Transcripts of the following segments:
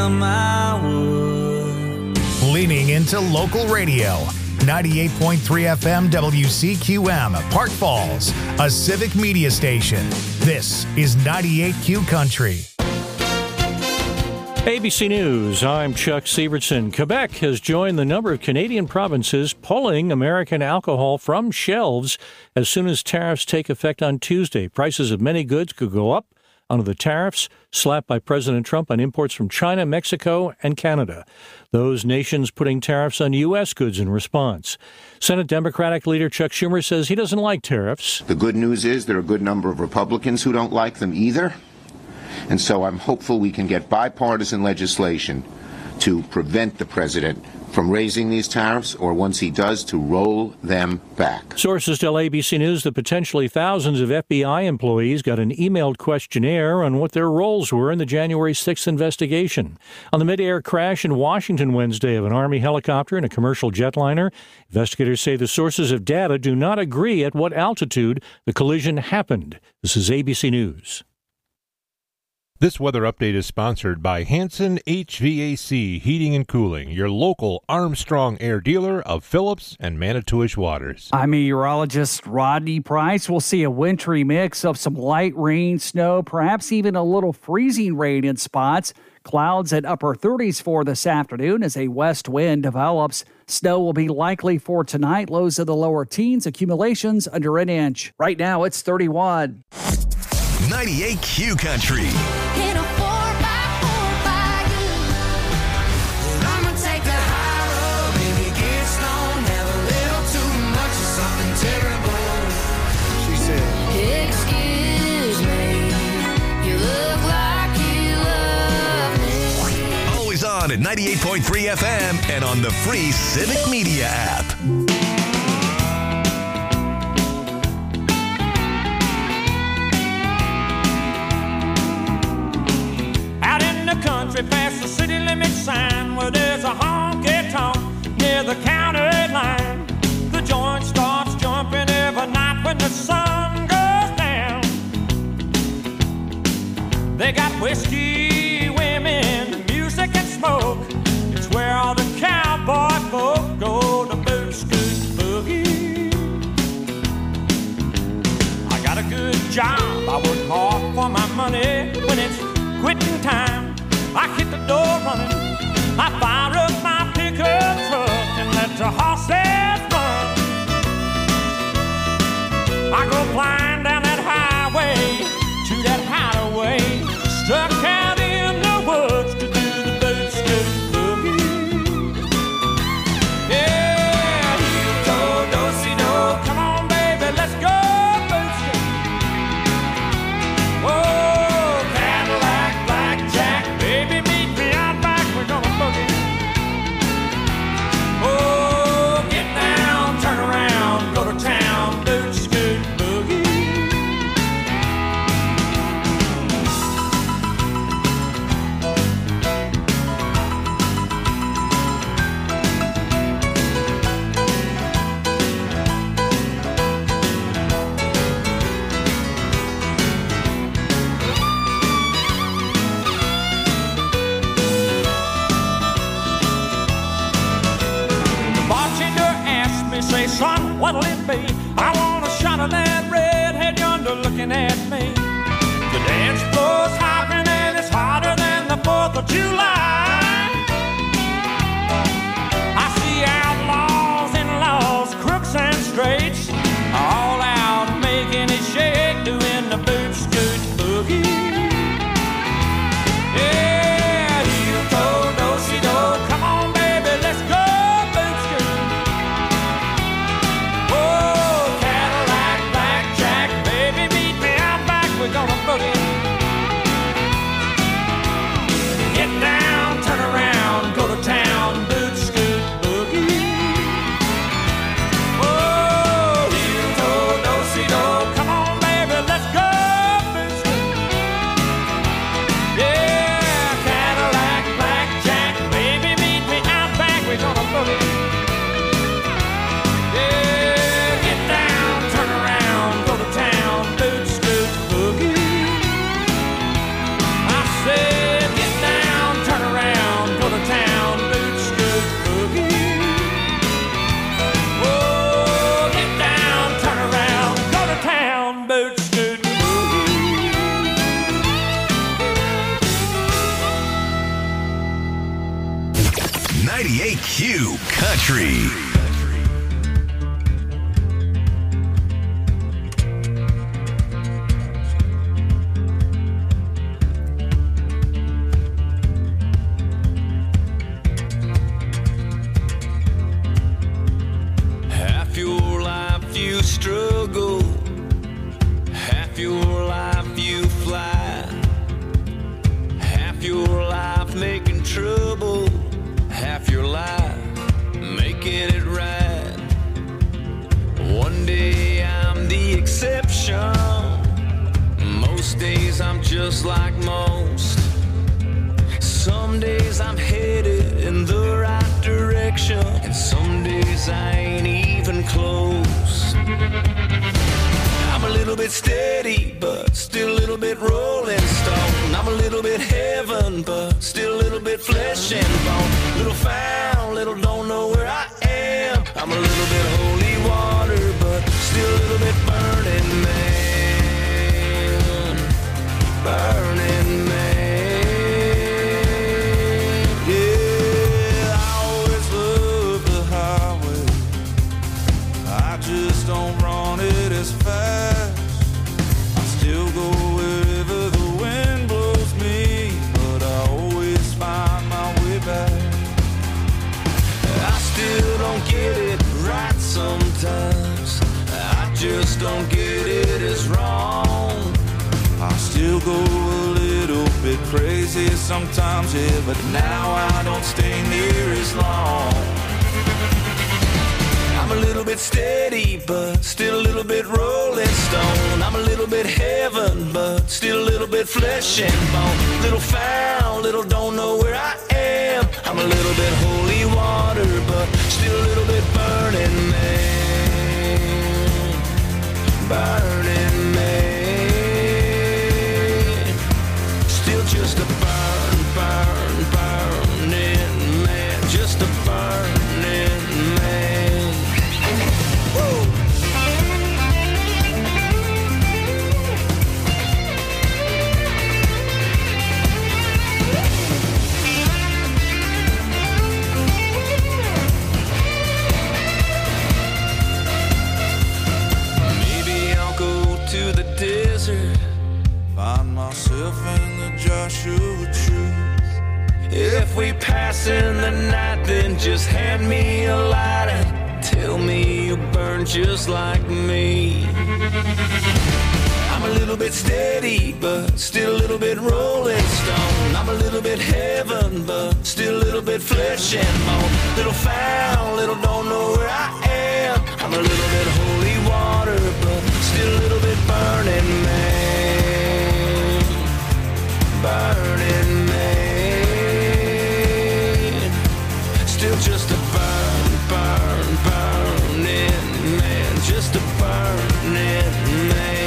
them I would. Leaning into local radio. 98.3 FM WCQM, Park Falls, a civic media station. This is 98Q Country. ABC News, I'm Chuck Sievertson. Quebec has joined the number of Canadian provinces pulling American alcohol from shelves as soon as tariffs take effect on Tuesday. Prices of many goods could go up under the tariffs slapped by President Trump on imports from China, Mexico, and Canada. Those nations putting tariffs on U.S. goods in response. Senate Democratic leader Chuck Schumer says he doesn't like tariffs. The good news is there are a good number of Republicans who don't like them either. And so I'm hopeful we can get bipartisan legislation to prevent the president from raising these tariffs, or once he does, to roll them back. Sources tell ABC News that potentially thousands of FBI employees got an emailed questionnaire on what their roles were in the January 6th investigation. On the mid-air crash in Washington Wednesday of an Army helicopter and a commercial jetliner, investigators say the sources of data do not agree at what altitude the collision happened. This is ABC News. This weather update is sponsored by Hanson HVAC Heating and Cooling, your local Armstrong Air dealer of Phillips and Manitowish waters. I'm meteorologist Rodney Price. We'll see a wintry mix of some light rain, snow, perhaps even a little freezing rain in spots. Clouds at upper 30s for this afternoon as a west wind develops. Snow will be likely for tonight. Lows of the lower teens, accumulations under an inch. Right now it's 31. 98Q Country. In a 4x4 by you. I'ma take the high road, baby, get stoned, have a little too much of something terrible. She said, excuse me, you look like you love me. Always on at 98.3 FM and on the free Civic Media app. Country past the city limit sign where there's a honky-tonk near the county line. The joint starts jumping every night when the sun goes down. They got whiskey, women, music and smoke. It's where all the cowboy folk go to boot, scoot, boogie. I got a good job, I work hard for my money. When it's quitting time, I hit the door running, I fire up my pickup truck and let the horses run. I go flying down that highway to that hideaway, stuck out in the woods to do the boot scoot boogie. Yeah, heel toe, do-si-do, come on baby, let's go boot scoot. Whoa. Say, son, what'll it be? I want a shot of that redhead yonder looking at me. The dance floor's hopping and it's hotter than the 4th of July. I see outlaws and laws, crooks and straights, all out making it shake, doing the boot scoot boogie. Yeah, heel toe, do-si-do, come on baby, let's go. We're gonna boogie. Get down, 98Q Country. Half your life you struggle, half your life you fly, half your life making trouble, half your life making it right. One day I'm the exception, most days I'm just like most. Some days I'm headed in the right direction, and some days I ain't even close. I'm a little bit steady, but still a little bit rolling stone. I'm a little bit heaven, but still a little bit flesh and bone. Little found, little don't know where I am. I'm a little bit holy water, but still a little bit burning man. Burning man. Yeah, I always love the highway. I just don't run it as fast. I still go wherever the wind blows me, but I always find my way back. I still don't get it right sometimes. I just don't get it as wrong. I still go a little bit crazy sometimes, yeah, but now I don't stay near as long. I'm a little bit steady, but still a little bit rolling stone. I'm a little bit heaven, but still a little bit flesh and bone. Little found, little don't know where I am. I'm a little bit holy water, but still a little bit burning man. Burning man. Still just a burning man. Just a burning man. Woo! Maybe I'll go to the desert, find myself in the Joshua tree. If we pass in the night, then just hand me a lighter. Tell me you burn just like me. I'm a little bit steady, but still a little bit rolling stone. I'm a little bit heaven, but still a little bit flesh and bone. Little found, little don't know where I am. I'm a little bit holy water, but still a little bit burning man. Burning man. Still just a burning man. Just a burning man.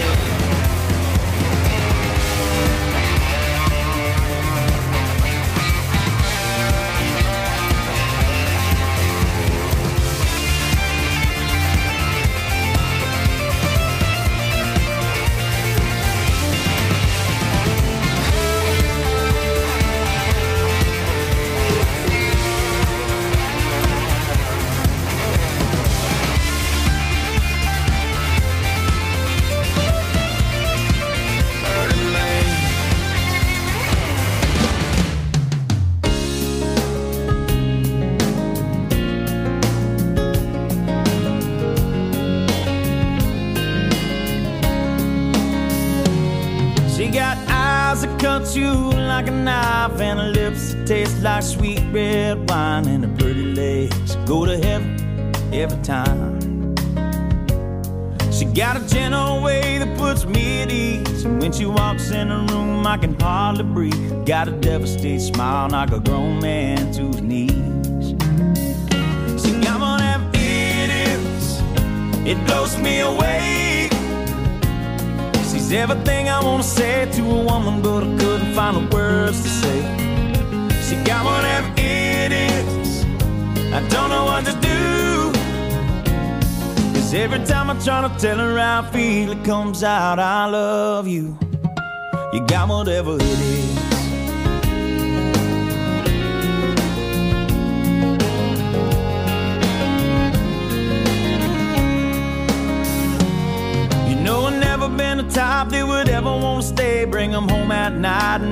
Cuts you like a knife, and her lips that taste like sweet red wine, and her pretty legs go to heaven every time. She got a gentle way that puts me at ease, and when she walks in the room I can hardly breathe. Got a devastated smile, knock a grown man to his knees. See, I'm gonna have idiots, it blows me away. She's everything I wanna say to a woman, but I couldn't find the words to say. She got one of them idiots, I don't know what to do. 'Cause every time I try to tell her how I feel, it comes out, I love you. You got whatever it is.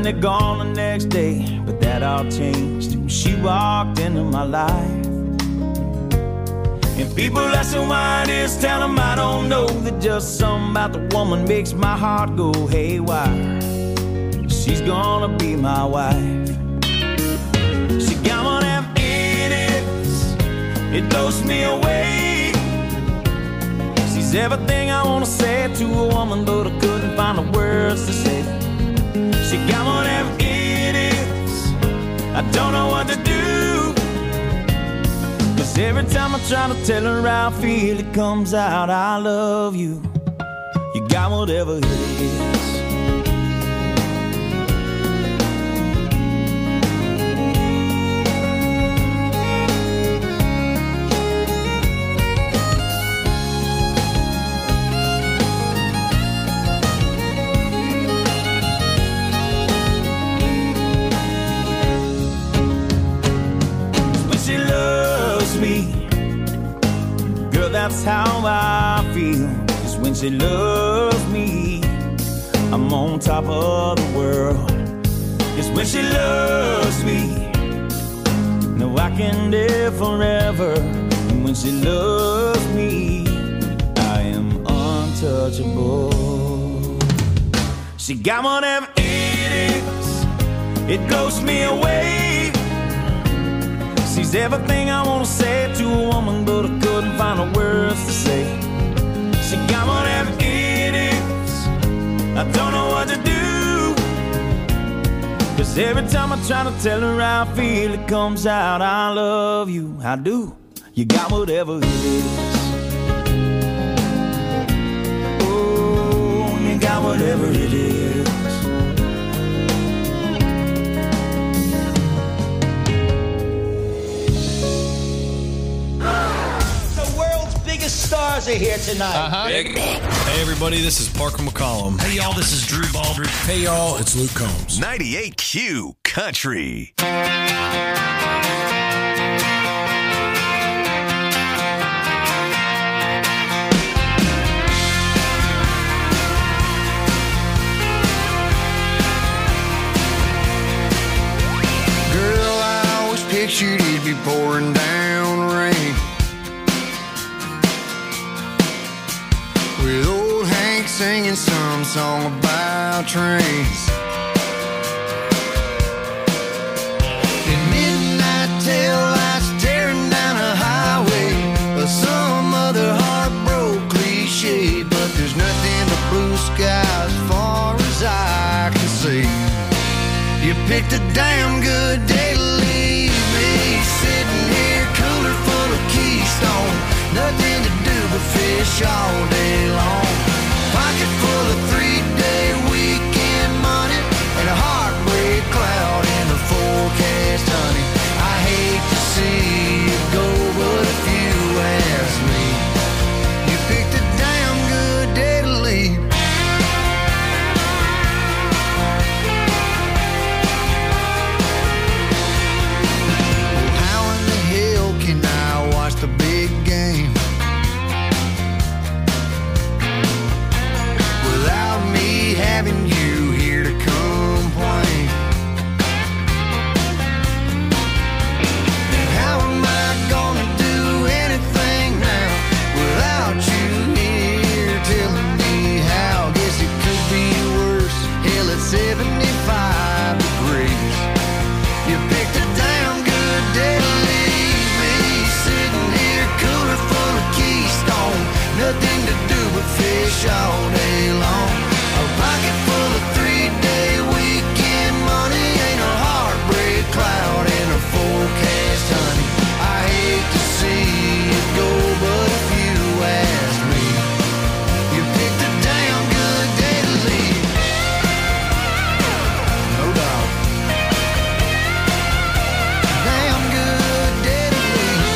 they're gone the next day. But that all changed when she walked into my life. And people asking why it is, tell them I don't know. That just something about the woman makes my heart go haywire. She's gonna be my wife. She got one of them idiots, it blows me away. She's everything I wanna say to a woman, but I couldn't find the words to say. She got one of them idiots, I don't know what to do. Every time I try to tell her how I feel, it comes out, I love you. You got whatever it is. That's how I feel. Cause when she loves me, I'm on top of the world. Cause when she loves me, no, I can live forever. And when she loves me, I am untouchable. She got one of them idiots, it blows me away. She's everything I wanna say to a woman, but I couldn't find the words to say. She got one of them idiots, I don't know what to do. Cause every time I try to tell her how I feel, it comes out, I love you, I do. You got whatever it is. Oh, you got whatever it is. Stars are here tonight. Hey, everybody, this is Parker McCollum. Hey, y'all, this is Drew Baldridge. Hey, y'all, it's Luke Combs. 98Q Country. Girl, I always pictured it'd be pouring down rain. With old Hank singing some song about trains. And midnight tail lights tearing down a highway, or some other heartbroken cliche. But there's nothing but blue sky as far as I can see. You picked a damn good day to leave me, sitting here cooler full of Keystone. Nothing to do but fish all day long. Pocket full of 3-day weekend money and a heartbreak cloud in the forecast, honey. I hate to see you go, but if you ask me, you picked a damn good day to leave. Oh, how in the hell can I watch the big game without me having you here to complain? And how am I gonna do anything now without you here telling me how? Guess it could be worse. Hell, it's 75 degrees. You picked a damn good day to leave me, sitting here cooler full of Keystone. Nothing to do but fish all day long. A pocket full of 3-day weekend money ain't a heartbreak cloud in a forecast, honey. I hate to see you go, but if you ask me, you picked a damn good day to leave. No doubt. Damn good day to leave.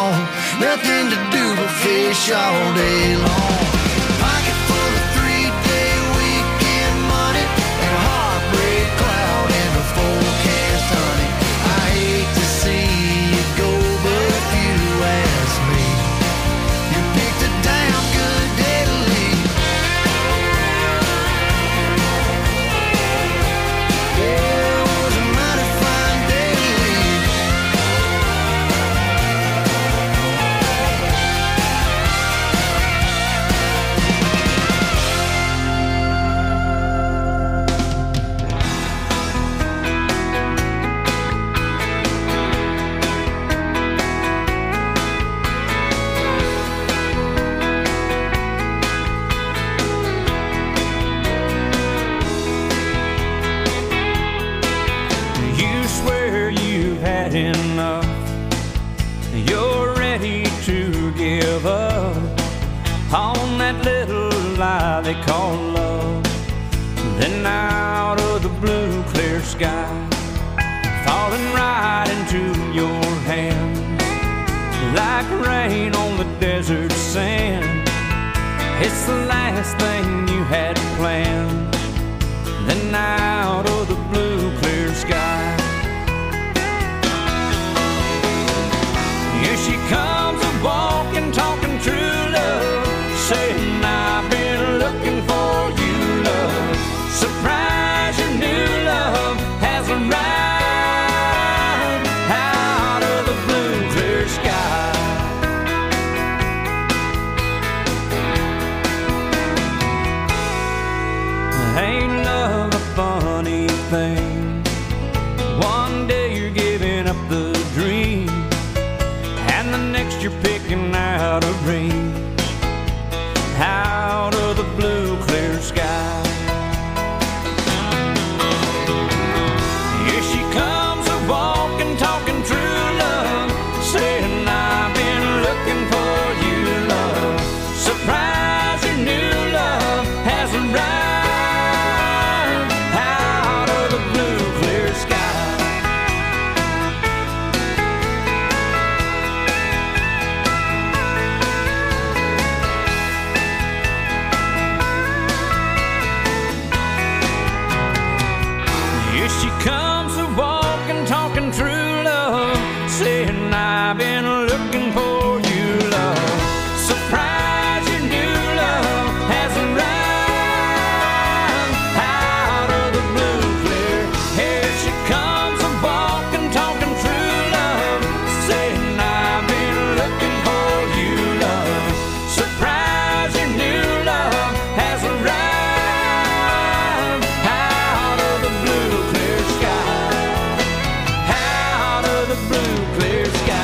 home. Nothing to do but fish all day long. Pocket full of 3-day weekend money and a heartbreak cloud in the forecast, honey. I hate to see you go, but if you ask me, you picked a damn good day to leave. Yeah, it was a mighty fine day to leave. You swear you've had enough. You're ready to give up on that little lie they call love. Then out of the blue clear sky, falling right into your hands like rain on the desert sand. It's the last thing you had planned. Then out of the blue clear sky, here she comes a-walking, talking true love, saying I've been looking for you, love. Surprise, your new love has arrived out of the blue clear sky. Ain't love a funny thing? One day you're giving up the dream, and the next you're picking out a ring out of the blue clear sky. Here she comes a-walking, talking true love, saying I've been looking for you, love. Surprise, your new love has arrived. I've been looking for you, love. Surprise, your new love has arrived out of the blue clear. Here she comes a-walking, talking true love, saying I've been looking for you, love. Surprise, your new love has arrived out of the blue clear sky. Out of the blue clear sky.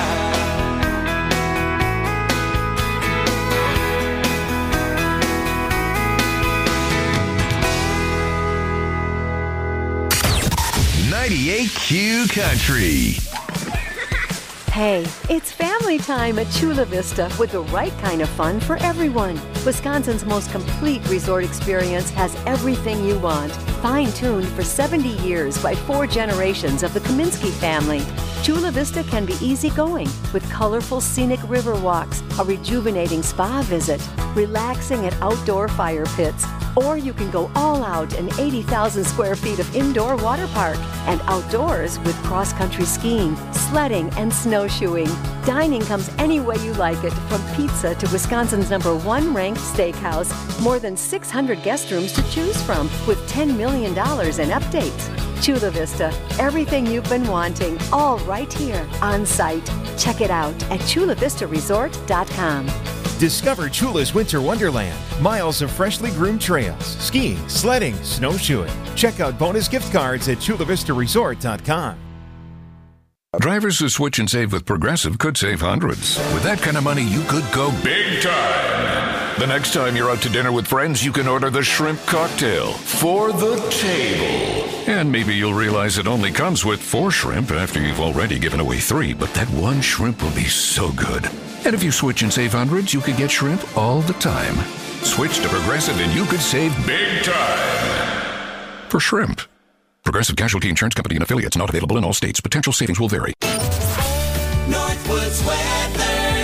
98Q Country. Hey, it's family time at Chula Vista with the right kind of fun for everyone. Wisconsin's most complete resort experience has everything you want. Fine-tuned for 70 years by 4 generations of the Kaminsky family. Chula Vista can be easygoing with colorful scenic river walks, a rejuvenating spa visit, relaxing at outdoor fire pits, or you can go all out in 80,000 square feet of indoor water park and outdoors with cross-country skiing, sledding, and snowshoeing. Dining comes any way you like it, from pizza to Wisconsin's #1 ranked steakhouse. More than 600 guest rooms to choose from with $10 million in updates. Chula Vista, everything you've been wanting, all right here on site. Check it out at chulavistaresort.com. Discover Chula's Winter Wonderland. Miles of freshly groomed trails, skiing, sledding, snowshoeing. Check out bonus gift cards at chulavistaresort.com. Drivers who switch and save with Progressive could save hundreds. With that kind of money, you could go big time. The next time you're out to dinner with friends, you can order the shrimp cocktail for the table. And maybe you'll realize it only comes with 4 shrimp after you've already given away 3, but that one shrimp will be so good. And if you switch and save hundreds, you could get shrimp all the time. Switch to Progressive and you could save big time for shrimp. Progressive Casualty Insurance Company and affiliates, not available in all states. Potential savings will vary. Northwoods weather.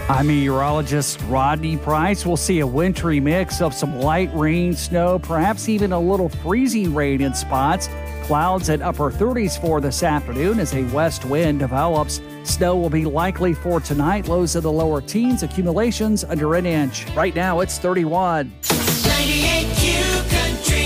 I'm meteorologist Rodney Price. We'll see a wintry mix of some light rain, snow, perhaps even a little freezing rain in spots. Clouds at upper 30s for this afternoon as a west wind develops. Snow will be likely for tonight. Lows in the lower teens, accumulations under an inch. Right now it's 31. 98Q Country.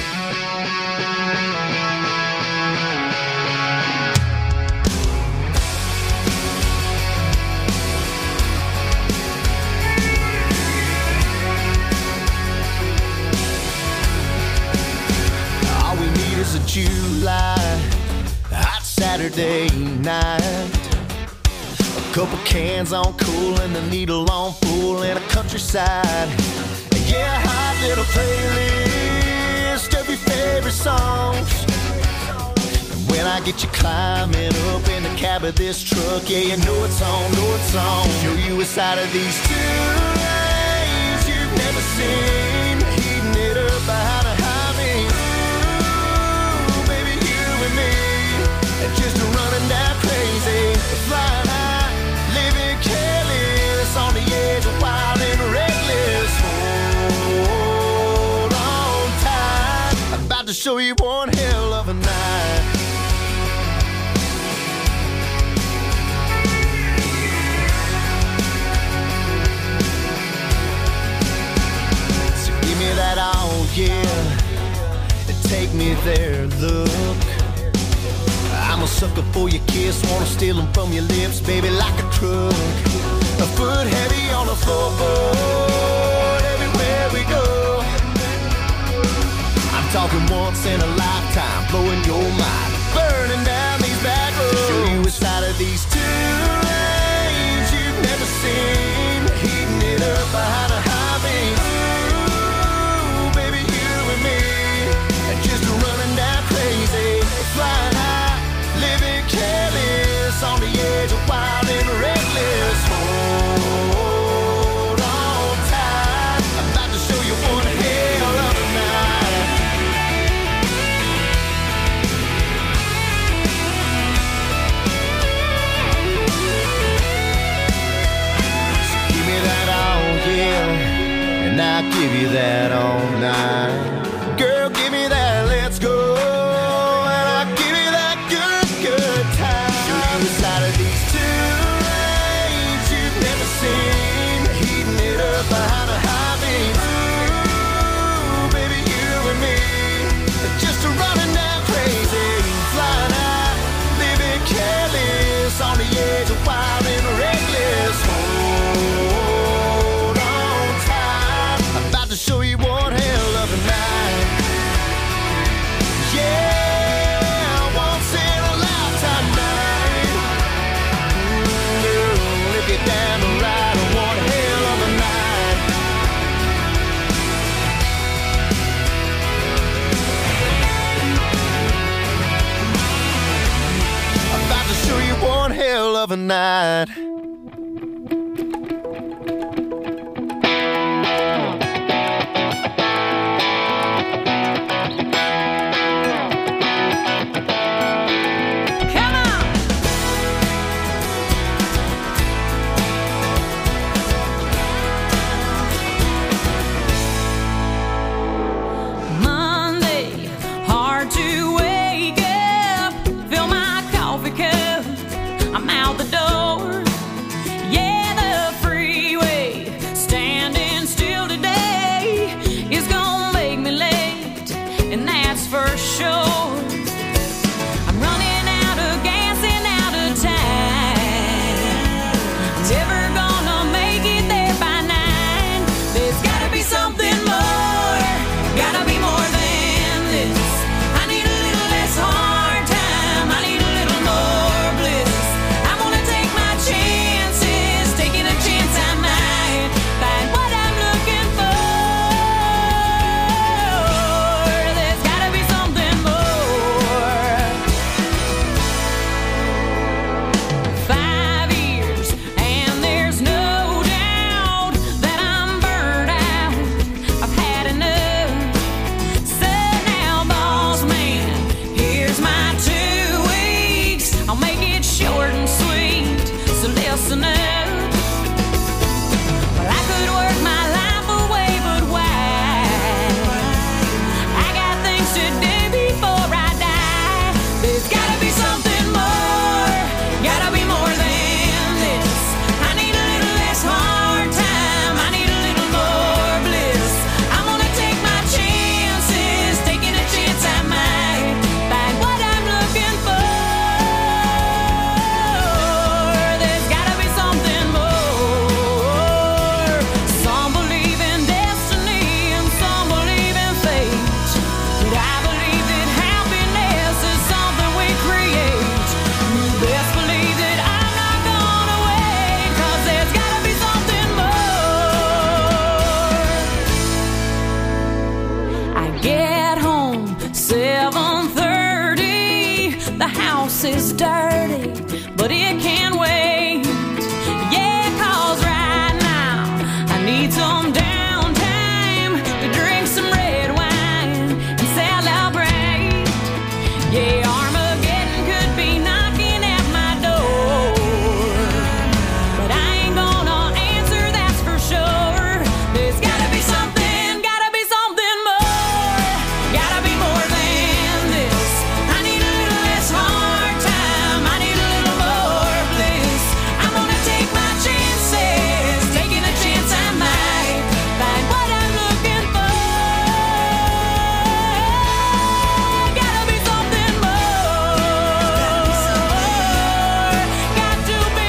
All we need is a July hot Saturday night. A couple cans on cool and the needle on full and a countryside. Yeah, a hot little playlist of your favorite songs. And when I get you climbing up in the cab of this truck, yeah, you know it's on, know it's on. Show you a side of these two lanes you've never seen. Heating it up behind a high beam. Ooh, baby, you and me, just running down crazy, flying high, living careless, on the edge of wild and reckless. Hold on tight, I'm about to show you one hell of a night. So give me that all, yeah, and take me there, look. I'm a sucker for your kiss, wanna steal them from your lips, baby, like a truck. A foot heavy on the floorboard, everywhere we go. I'm talking once in a lifetime, blowing your mind, burning down these back roads. Show you a side of these two lanes you've never seen. Heating it up behind a high beam. Ooh, baby, you and me, just running down crazy, flying high, living careless, on the edge of wild and reckless. Hold on tight, I'm about to show you one hell of a night. So give me that all, yeah, and I'll give you that all night. Girl, give me that, let's go. Behind a high beam. Ooh, baby, you and me, just running down crazy, flying high, living careless, on the edge of wild and reckless. Hold on tight, I'm about to show you one hell of a night. Yeah, once in a lifetime night. Girl, if you're down the ride, one hell of a night. Show you one hell of a night. Monday, hard to wake up, fill my coffee cup, I'm out the door. house is dirty, but it can wait. Yeah, 'cause right now I need some downtime to drink some red wine and celebrate. Yeah, Armageddon could be knocking at my door, but I ain't gonna answer, that's for sure. There's gotta be something more, gotta be more than this. I need a little less hard time, I need a little more bliss. I'm gonna take my chances, taking a chance I might find what I'm looking for. Gotta be something more, got to be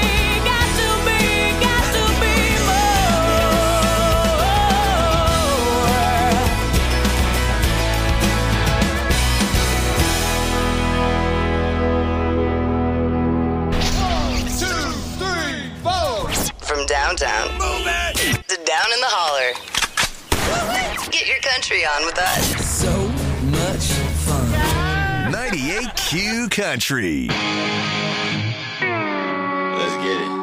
more. From downtown to down in the holler. Get your country on with us. So much fun. 98Q Country. Let's get it.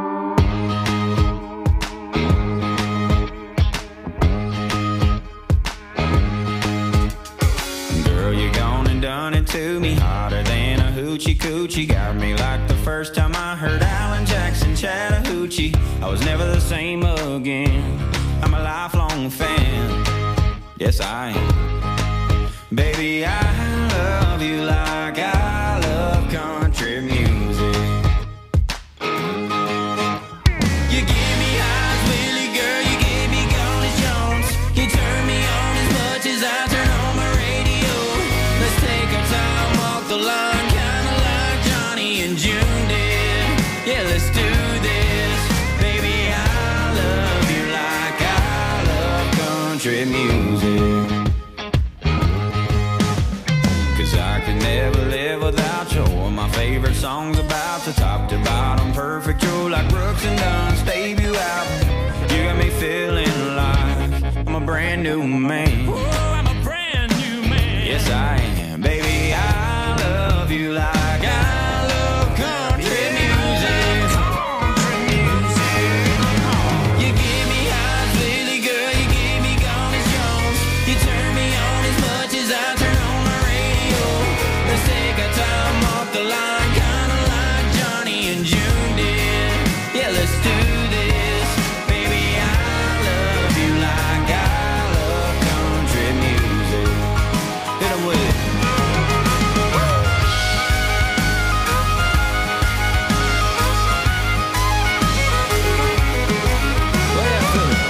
Girl, you gone and done it to me, hotter than a hoochie coochie. Got me like the first time I heard Alan Jackson Chattahoochee. I was never the same again. I'm a lifelong fan. Yes, I am. Baby, I love you like I love country music. You give me highs, Willie, girl, you gave me gone as Jones. You turn me on as much as I turn on my radio. Let's take our time off the line, kinda like Johnny and June did. Yeah, let's do this. Baby, I love you like I love country music. 'Cause I could never live without you. My favorite songs about the top to bottom, perfect. You're like Brooks and Dunn's debut album. You got me feeling like I'm a brand new man. Oh, I'm a brand new man. Yes, I am. Baby, I love you like I love country music. You give me highs, Lily, girl, you give me gone as Jones. You turn me on as much as I turn on my radio. Let's take our time off the line, kinda like Johnny and June did. Yeah, let's do this. Baby, I love you like I love country music. Hit 'em with it. Play that for me.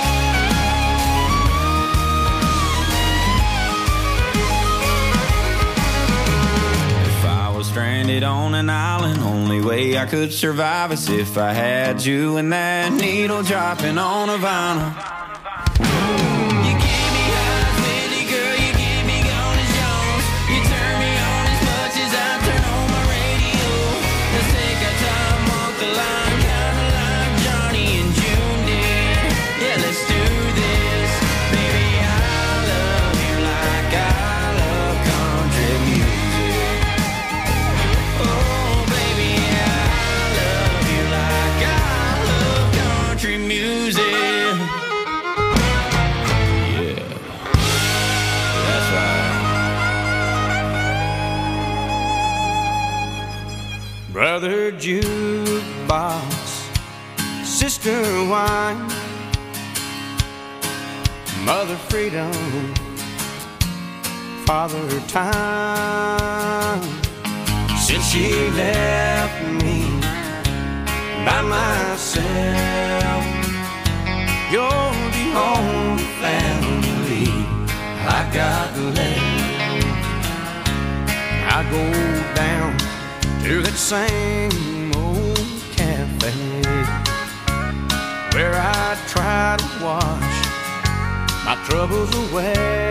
If I was stranded on an island, only way I could survive is if I had you and that needle dropping on a vinyl. You give me highs, Lily, girl, you give me gone as Jones. You turn me on as much as I turn on my radio. Let's take our time off the line, kinda like Johnny and June did. Yeah, let's do this. Baby, I love you like I love country music. Oh, baby, I love you like I love country music. Yeah, that's right. Brother jukebox, sister wine, mother freedom, father time. Since she left me by myself, you're the only family I got left. I go down to that same old cafe where I try to wash my troubles away.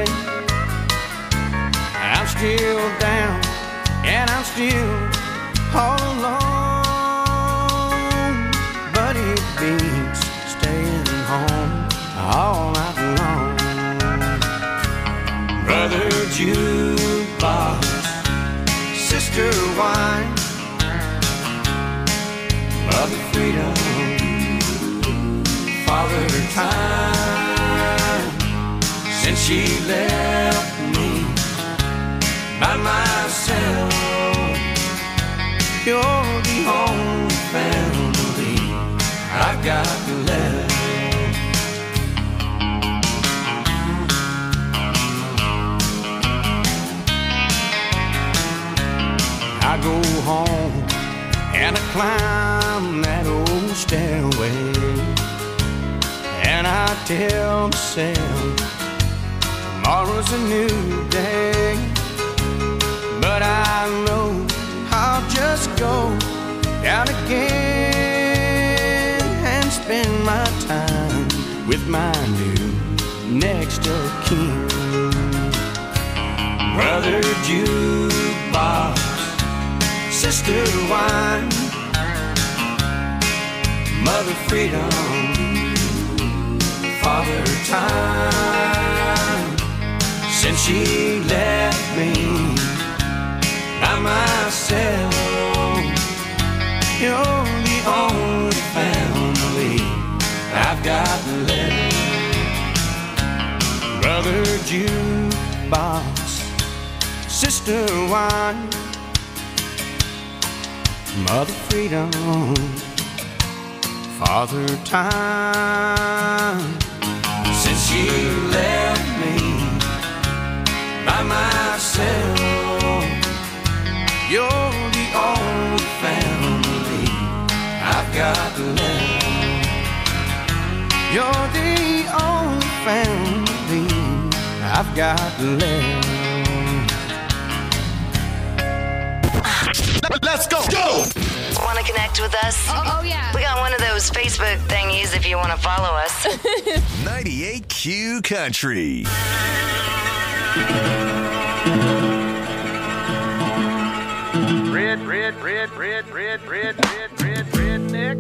I'm still down and I'm still all alone, but it beats staying home all night long. Brother jukebox, sister wine, she left me by myself. You're the only family I've got left. I go home and I climb that old stairway, and I tell myself tomorrow's a new day. But I know I'll just go down again and spend my time with my new next of kin. Brother Jukebox, Sister Wine, Mother Freedom, Father Time. Since she left me by myself, you're the only family I've got left. Brother Jukebox, Sister Wine, Mother Freedom, Father Time. Since she left me by myself, you're the only family I've got left. You're the only family I've got left. Let's go! Go! Want to connect with us? Oh, yeah. We got one of those Facebook thingies if you want to follow us. 98Q Country. Redneck.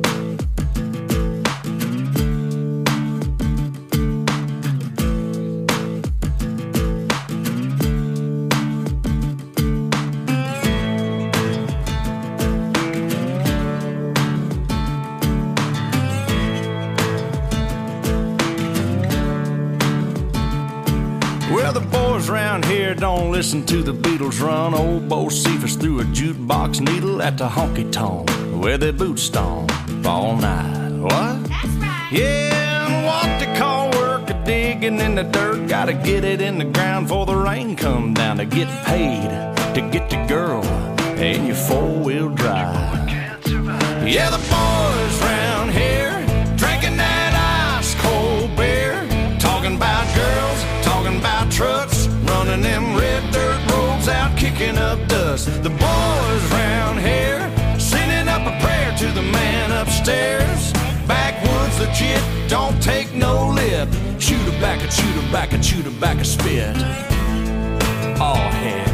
Well, the boys around here don't listen to the Beatles run. Old Bo Cephas threw a jukebox needle at the honky-tonk where they boot stomp all night. What? That's right. Yeah, and what they call work a digging in the dirt. Gotta get it in the ground before the rain come down to get paid to get the girl in your four-wheel drive. Yeah, the boys around here drinking that ice-cold beer, talking about girls, talking about trucks, running them red dirt roads out, kicking up dust. The boys round here sending up a prayer to the man upstairs. Backwoods legit, don't take no lip. Shoot her back, shoot her back, shoot her back a spit. Oh heck.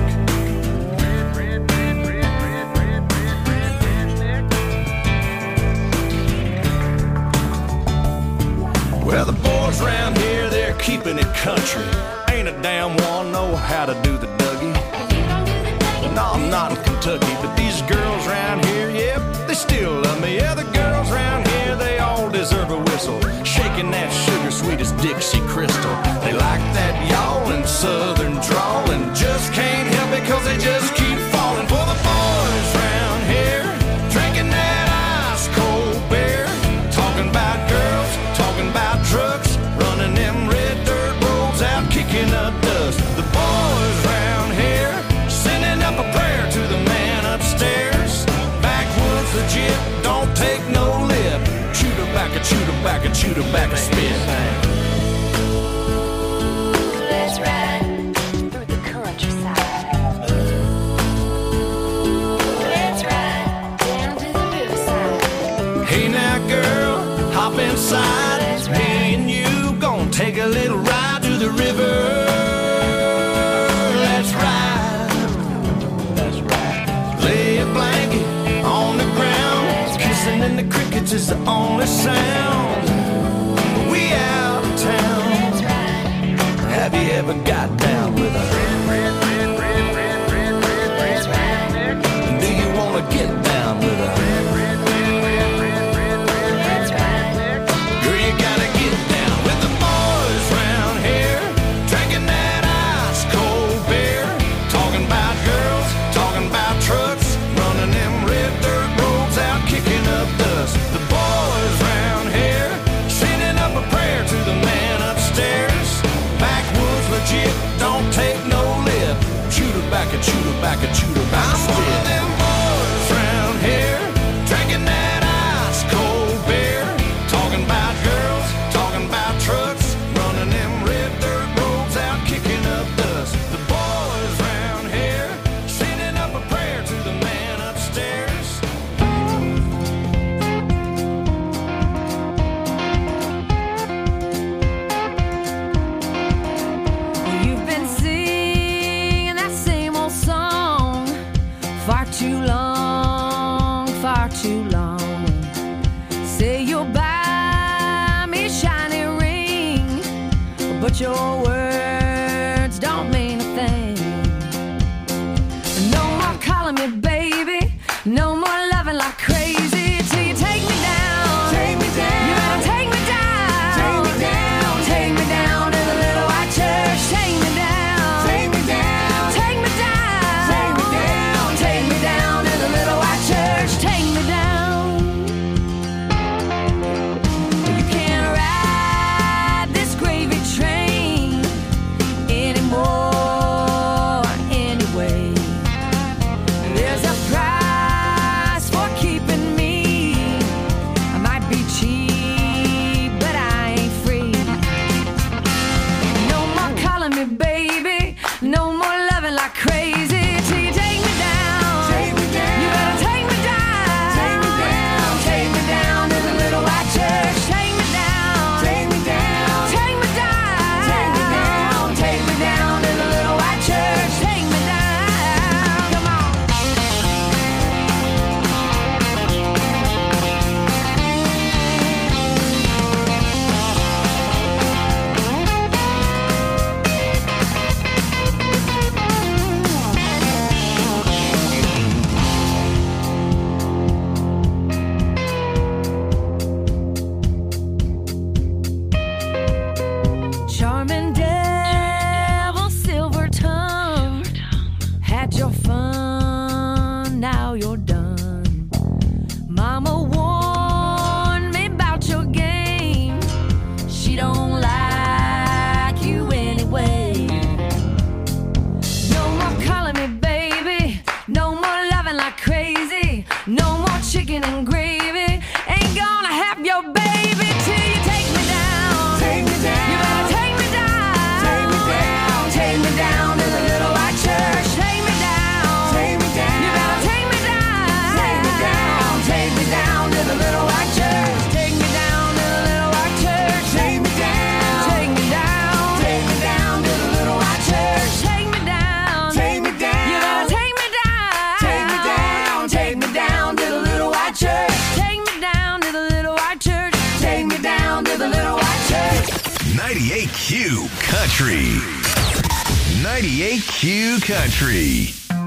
Well, the boys around here, they're keeping it country. Ain't a damn one know how to do the Dougie. No, I'm not in Kentucky, but these girls around here, yep, they still love me. Yeah, the girls around here, they all deserve a whistle. Shaking that sugar sweet as Dixie Crystal. They like that yawling southern drawl and just can't help it cause they just keep falling for the boys around here. Drinking that ice cold beer, talking about girls, talking about trucks, running them red dirt roads out, kicking up dust. The boys round here sending up a prayer to the man upstairs. Backwoods legit, don't take no lip. Shoot her back, shoot her back, shoot her back a spit. Let's ride through the countryside. Let's ride down to the riverside. Hey now girl, hop inside. Me and you gon' take a little ride to the river. Let's ride. Let's ride. Lay a blanket on the ground. Kissing in the crickets is the only sound. We out of town. Have you ever got down with a do you wanna get down with a girl, you gotta get down with the boys round here, drinking but your words don't mean a thing. No more calling me baby, no more loving like crazy till you take me down. Take me down. You better take me down. Take me down. Take me down to the little white church. Take me down. Take me down. Take me down. Take me down. Take me down to the little white church. Take me down. You can't ride this gravy train anymore anyway. There's a price for keeping me. I might be cheap, but I ain't free. No more calling me baby, no more loving like crazy till you take me down. Take me down. You better take me down. Take me down. Take me down to the little white church. Take me down. Take me down. Take me down. Take me down. Take me down to the little white church. Take me down. Come on. Charming devil, silver tongue, had your fun, now you're done. Mama warned me about your game. She don't like you anyway. No more calling me baby, no more loving like crazy, no more chicken and gravy. Ain't gonna have your baby till you take me down. Take me down. You better take me down. Take me down. Take me down to the little white church. Take me down. Take me down. You better take me down. Take me down. Take me down to the little white church. Take me down to the little white church. Take me down. Take me down. Take me down to the little white church. Take me down. Take me down. You better take me down. Take me down. Take me down to the little white church. Take me down to the little white church. Take me down to the little white church. 98Q Country. 98Q Country.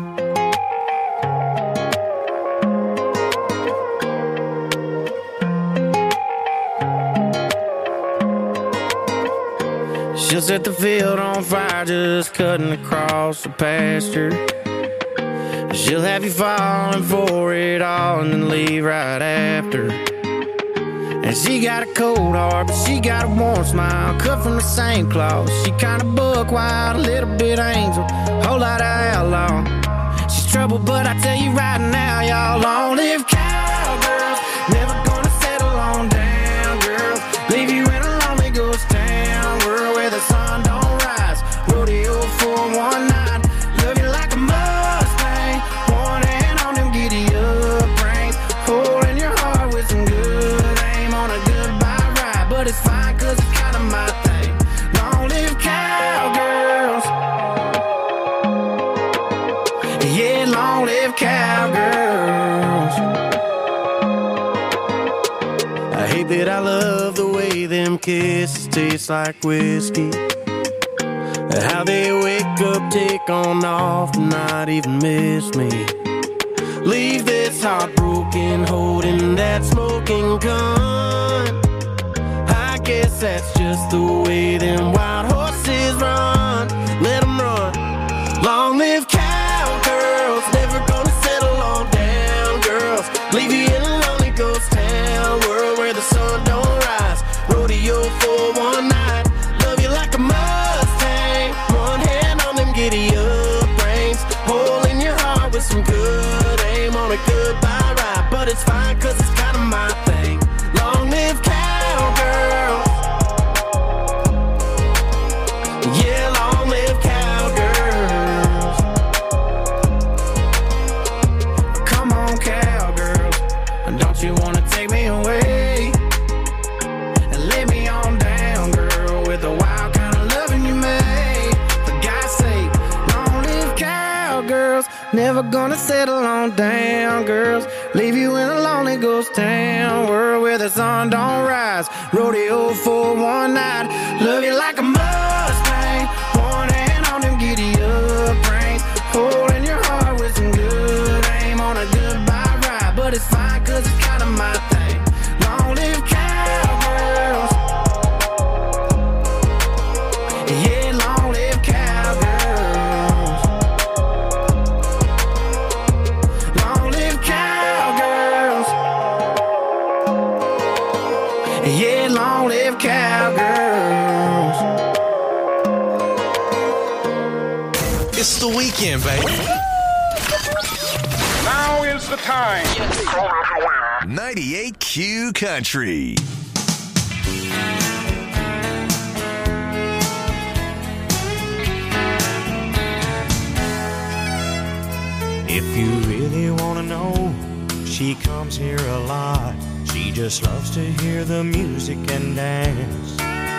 She'll set the field on fire just cutting across the pasture. She'll have you falling for it all and then leave right after. And she got a cold heart, but she got a warm smile, cut from the same cloth. She kinda buck wild, a little bit angel, whole lot of outlaw. She's trouble, but I tell you right now, y'all, long live cowgirls. Never gonna settle on down, girls. Leave you in a lonely ghost town, world where the sun don't rise. Rodeo for one night, love you like a Mustang. One hand on them giddy up reins, holding your heart with some good aim on a goodbye ride. But it's fine, cause it's kinda my thing. Long live cowgirls. Yeah, long live cowgirls. I hate that I love the way them kisses taste like whiskey. How they wake up, take on off, and not even miss me. Leave this heart broken, holding that smoking gun. I guess that's just the way them wild horses run. Let them run. Long live cowgirls, never gonna settle on down, girls. Leave you in a lonely ghost town, world where the sun don't rise. Rodeo for one night, love you like a Mustang. One hand on them giddy up reins, holding your heart with some good aim on a goodbye ride. But it's fine, cause it's kinda my thing. Long live cowgirls. Yeah, long live cowgirls. Come on, cowgirls. Don't you wanna take me away and lay me on down, girl, with the wild kind of loving you made? For God's sake, long live cowgirls. Never gonna settle on down, girls. Leave you in a lonely ghost town, world where the sun don't rise. Rodeo for one night. Love you like a Mustang, one hand on them giddy up reins, holding your heart with some good aim on a goodbye ride. But it's fine, cause it's kinda my thing. Long live cowgirls. Yeah, long live cowgirls. Long live cowgirls. Yeah, long live cowgirls. It's the weekend, baby. Now is the time. 98Q Country. If you really want to know, she comes here a lot. She just loves to hear the music and dance.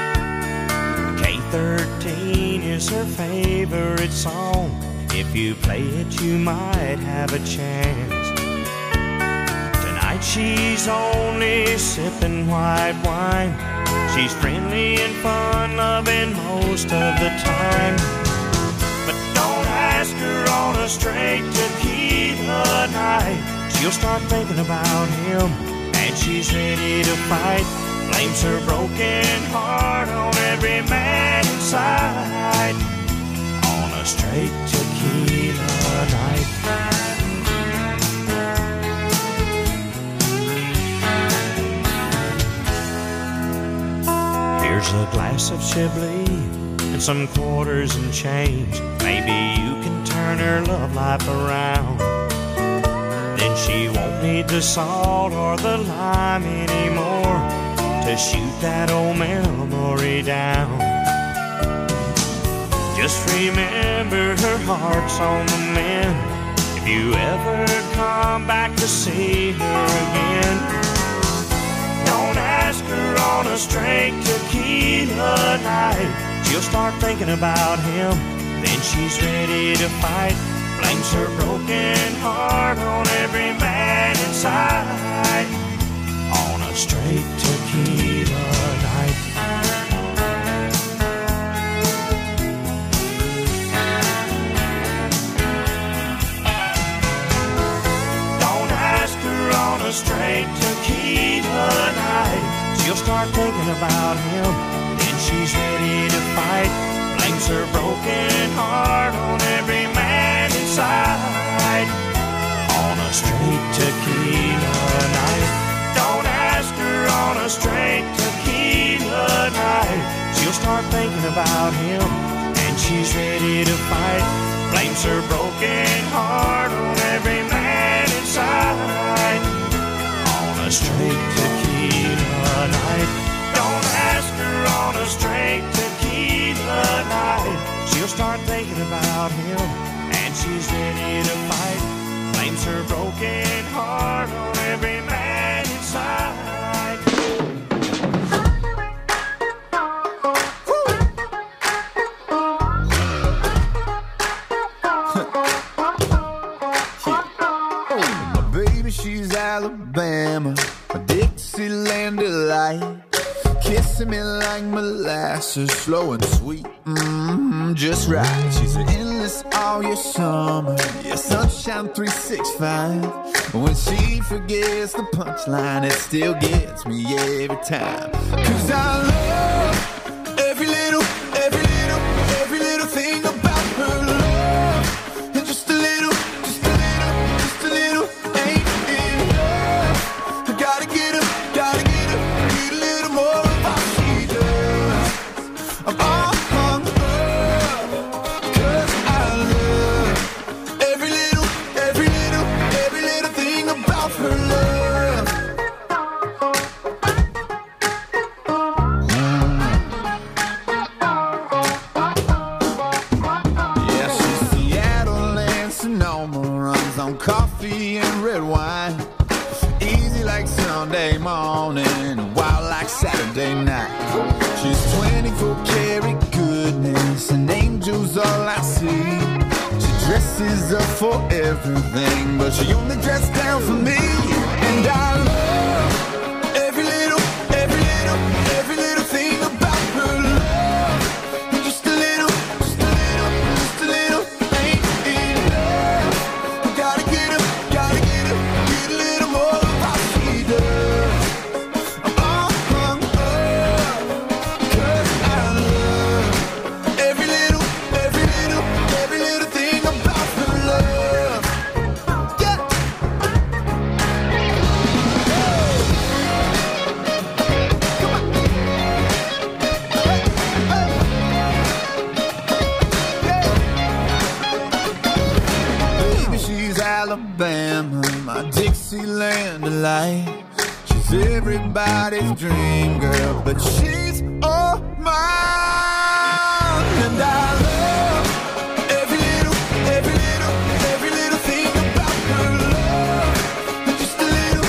K13 is her favorite song. If you play it, you might have a chance. Tonight she's only sipping white wine. She's friendly and fun-loving most of the time. But don't ask her on a straight tequila night. She'll start thinking about him, and she's ready to fight. Blames her broken heart on every man inside. On a straight tequila night. Here's a glass of Chablis and some quarters and change. Maybe you can turn her love life around. Then she won't need the salt or the lime anymore to shoot that old memory down. Just remember her heart's on the mend. If you ever come back to see her again, don't ask her on a straight tequila night. She'll start thinking about him, then she's ready to fight. Blames her broken heart on every man inside. On a straight tequila night. Don't ask her on a straight tequila night. She'll start thinking about him, then she's ready to fight. Blames her broken heart on every man inside. On a straight tequila night. Don't ask her on a straight tequila night. She'll start thinking about him, and she's ready to fight. Blames her broken heart on every man inside. On a straight tequila night. Don't ask her on a straight tequila night. She'll start thinking about him, and she's ready to fight. Blames her broken heart on every man inside. My baby, she's Alabama, a Dixieland delight. Kissing me like molasses, slow and sweet, just right. She's an endless all year summer, yeah, sunshine 365. When she forgets the punchline, it still gets me every time. 'Cause I love every little thing about her love. And just a little ain't enough. I gotta get her, need a little more of what she does. I'm all hung up, 'cause I love every little thing about her love. Yeah, she's Seattle and Sonoma, runs on coffee and red wine. Easy like Sunday morning, wild like Saturday night. She's 24 karat goodness, and angels all I see. She dresses up for everything, but she only dressed down for me. And I love every little thing about her love. Just a little ain't enough. Gotta get a little more of how she does. Cause I love every little thing about her love. Yeah. Baby, she's Alabama, my Dixieland delight. She's everybody's dream girl, but she's all mine. And I love every little thing about her love. Just a little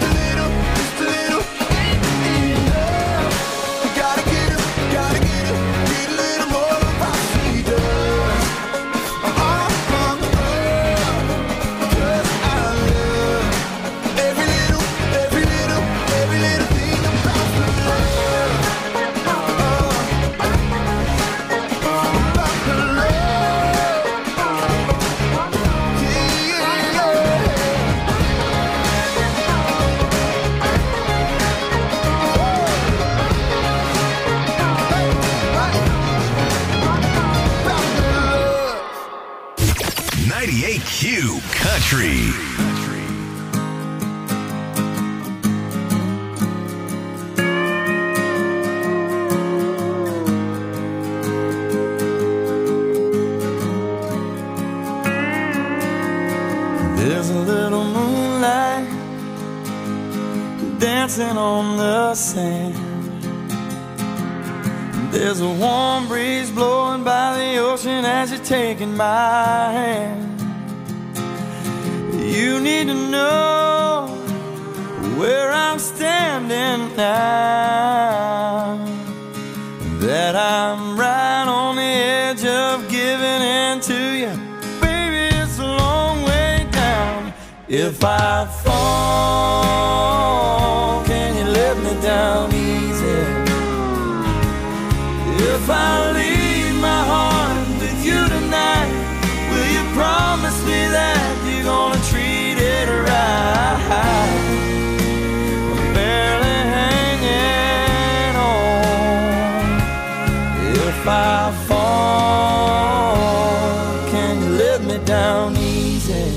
ain't enough. Gotta get a little more of how she does. Cause I love every little thing about her love. About her love. Yeah. 98Q Country. There's a little moonlight dancing on the sand. There's a warm breeze blowing by the ocean as you're taking my hand. You need to know where I'm standing now, that I'm right on the edge of giving in to you. Baby, it's a long way down. If I fall, can you let me down easy? If I leave my heart with you tonight, will you promise me that you're gonna treat it right? I'm barely hanging on. If I fall, can you let me down easy?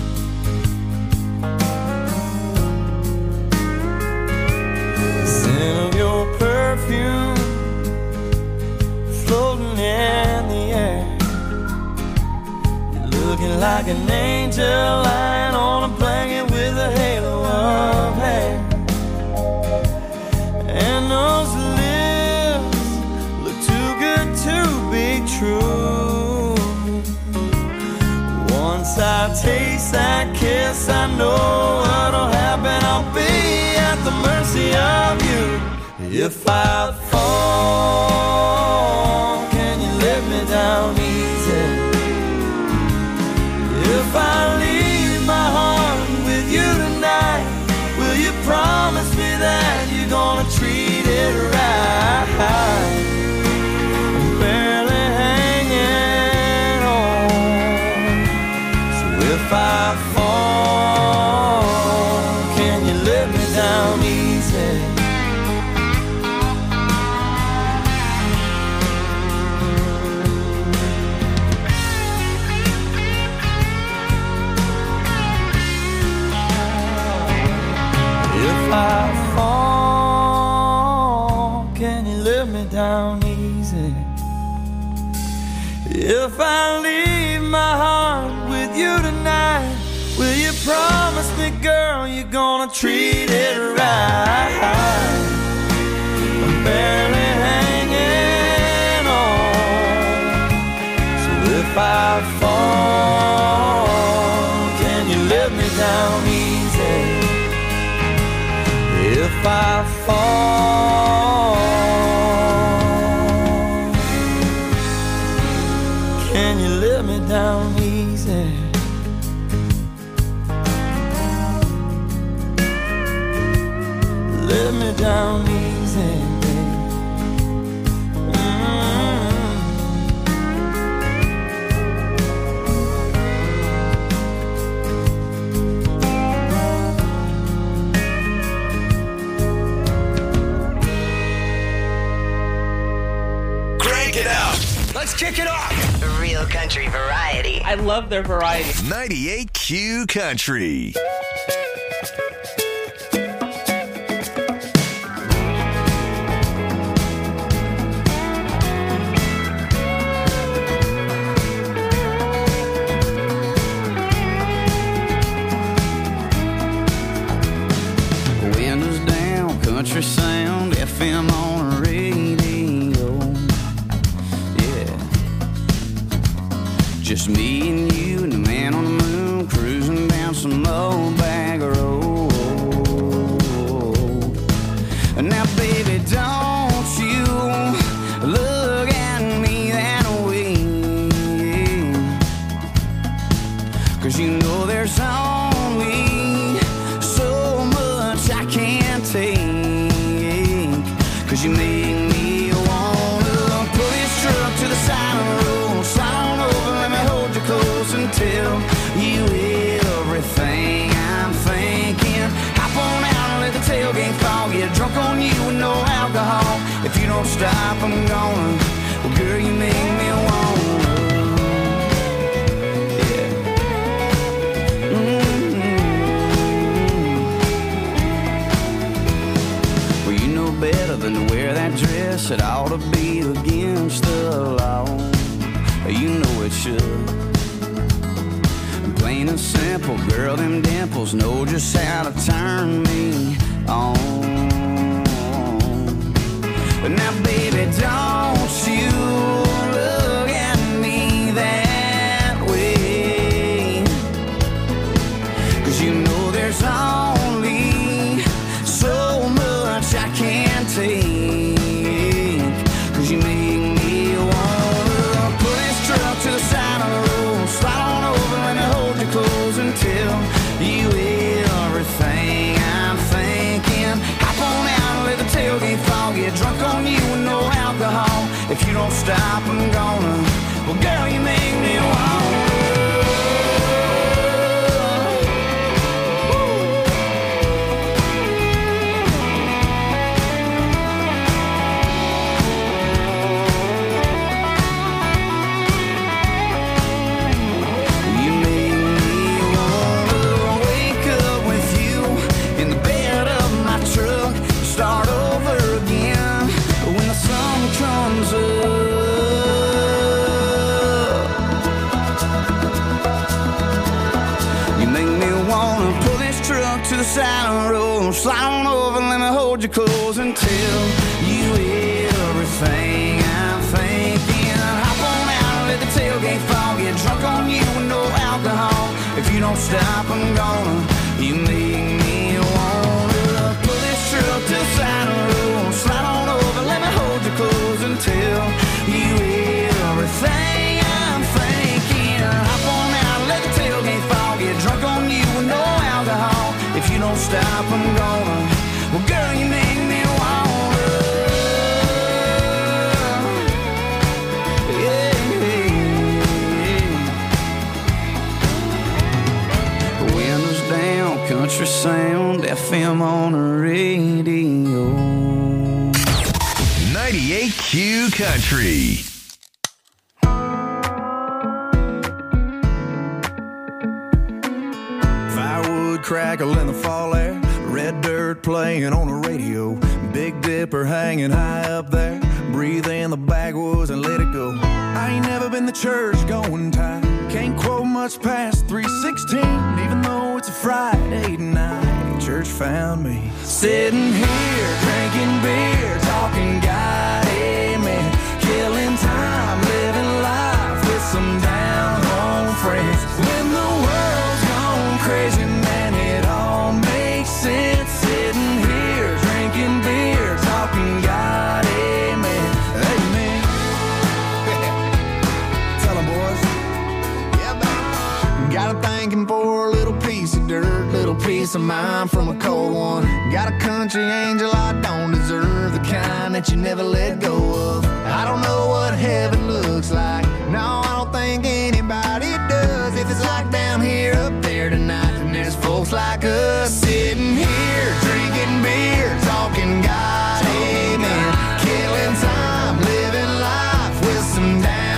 The scent of your perfume floating in the air. You're looking like an angel lying on a blanket with a halo of hair. And those lips look too good to be true. Once I taste that kiss, I know what'll happen. I'll be at the mercy of you. If I fall, can you let me down easy? If I leave my heart with you tonight, will you promise me that you're gonna treat it right? I'm barely hanging on. So if I fall, can you let me down easy? If I fall, can you let me down easy? If I leave my heart with you tonight, will you promise me, girl, you're gonna treat it right? I'm barely hanging on. So if I fall, can you let me down easy? If I fall, can you let me down easy? Let's kick it off. Real country variety. I love their variety. 98Q Country. Windows down, country sound, FM on the radio. Yeah. Just me and you and the man on the moon cruising down some old bag road. Now, baby, don't you look at me that way. 'Cause you know there's only so much I can't take. 'Cause you make me wanna pull this truck to the side of the road, slide on over, let me hold you close and tell you everything I'm thinking. Hop on out and let the tailgate fall, get drunk on you with no alcohol. If you don't stop, I'm gonna. Well, girl, you make me wanna. Yeah. Well, you know better than to wear that dress. It ought to be against the law. You know it should. Plain and simple, girl, them dimples know just how to turn me on. But now, baby, don't you look at me that way. 'Cause you know there's only so much I can't take. 'Cause you make me wanna pull this truck to the side of the road, slide on over, let me hold you close and tell you everything I'm thinking. Hop on out and let the tailgate fall, get drunk on you with no alcohol. If you don't stop, I'm gonna. Well, girl, you make me wanna. Start over again when the sun comes up. You make me wanna pull this truck to the side of the road, slide on over, let me hold you close and tell you everything I'm thinking. Hop on out and let the tailgate fall, get drunk on you with no alcohol. If you don't stop, I'm gonna. You make me wanna pull this truck to the side of the road, slide on over, let me hold you close and tell you everything I'm thinking. Hop on out, let the tailgate fall, get drunk on you with no alcohol. If you don't stop, I'm gonna. Well, girl, you make me wanna. Yeah. Windows down, country sound, FM on the radio. 98Q Country. Firewood crackle in the fall air, red dirt playing on the radio, Big Dipper hanging high up there, breathe in the backwoods and let it go. I ain't never been to church going time, can't quote much past 3:16, even though it's a Friday night. Church found me sitting here drinking beer, talking God, amen, killing time, living life with some down home friends. When the world's gone crazy, man, it all makes sense. Sitting here drinking beer, talking God, amen, amen. Tell 'em, boys. Yeah, man. Got a thanking for a little piece of dirt, little piece of mind from a cold one. Got a country angel I don't deserve, the kind that you never let go of. I don't know what heaven looks like, no, I don't think anybody does. If it's like down here, up there tonight, then there's folks like us sitting here drinking beer, talking God, amen, killing time, living life with some down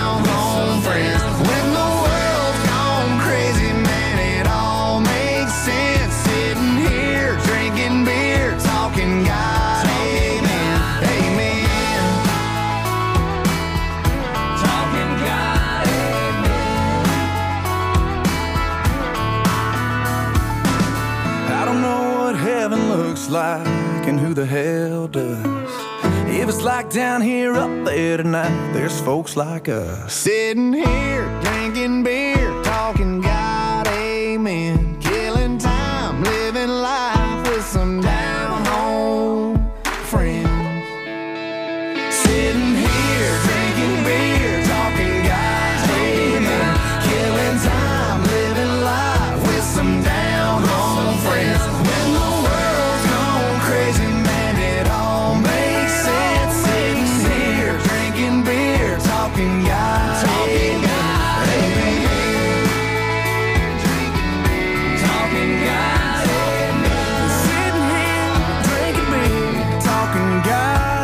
like down here, up there tonight, there's folks like us. Sitting here, drinking beer, talking God, amen. Killing time, living life with some down-home friends. Sitting here, drinking beer, talking God, amen. Killing time, living life with some down-home friends. When the world's gone crazy, man, it all makes sense. Sitting here, drinking beer, talking God, amen. Talking God, amen. Sitting here, drinking beer, talking God,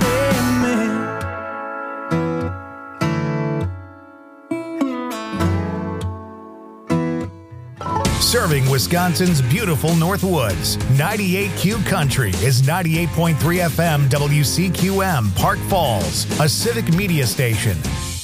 amen. Serving Wisconsin's beautiful North Woods, 98Q Country is 98.3 FM WCQM, Park Falls, a civic media station.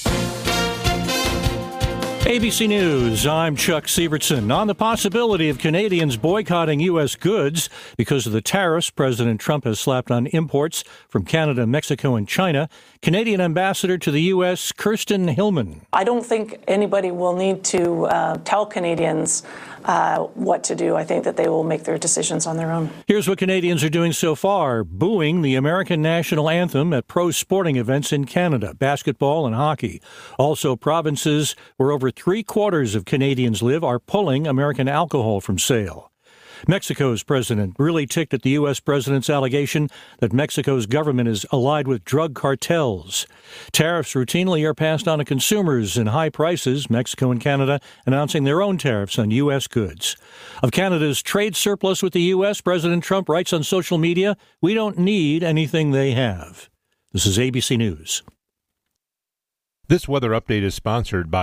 ABC News, I'm Chuck Sievertson. On the possibility of Canadians boycotting U.S. goods because of the tariffs President Trump has slapped on imports from Canada, Mexico, and China, Canadian Ambassador to the U.S., Kirsten Hillman. I don't think anybody will need to tell Canadians what to do. I think that they will make their decisions on their own. Here's what Canadians are doing so far: booing the American national anthem at pro sporting events in Canada, basketball and hockey. Also, provinces where over 3/4 of Canadians live are pulling American alcohol from sale. Mexico's president really ticked at the U.S. president's allegation that Mexico's government is allied with drug cartels. Tariffs routinely are passed on to consumers in high prices, Mexico and Canada announcing their own tariffs on U.S. goods. Of Canada's trade surplus with the U.S., President Trump writes on social media, "We don't need anything they have." This is ABC News. This weather update is sponsored by